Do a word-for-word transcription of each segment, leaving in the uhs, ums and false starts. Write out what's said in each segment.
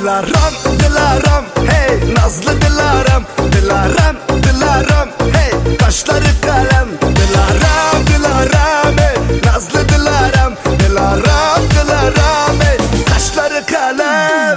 Dilaram, Dilaram, hey Nazlı Dilaram, Dilaram, Dilaram, hey kaşları kalem. Dilaram, Dilaram, hey Nazlı Dilaram, Dilaram, Dilaram, hey kaşları kalem.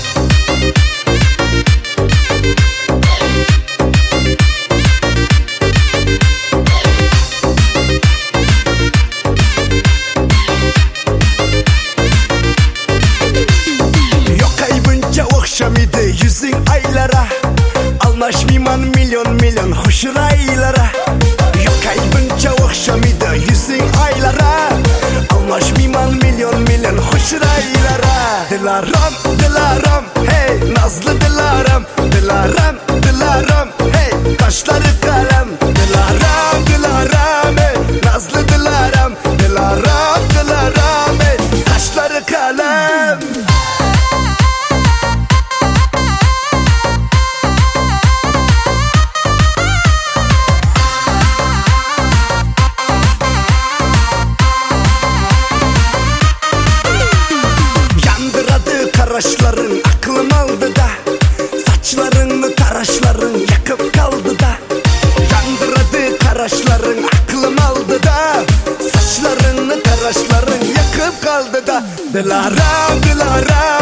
Okşamide yüzün aylara, almaşmiman milyon milyon hoşur aylara. Yok aybınca okşamide yüzün aylara, almaşmiman milyon milyon hoşur aylara. Dilaram, Dilaram, hey Nazlı Dilaram, Dilaram, Dilaram, hey kaşları kalem. Dilaram, Dilaram, hey Nazlı Dilaram, Dilaram, Dilaram, hey kaşları kalem. Kaşların aklım aldı da, saçlarını taraşların yakıp kaldı da. Yandıradı karaşların aklım aldı da, saçlarını taraşların yakıp kaldı da. Dilaram, Dilaram,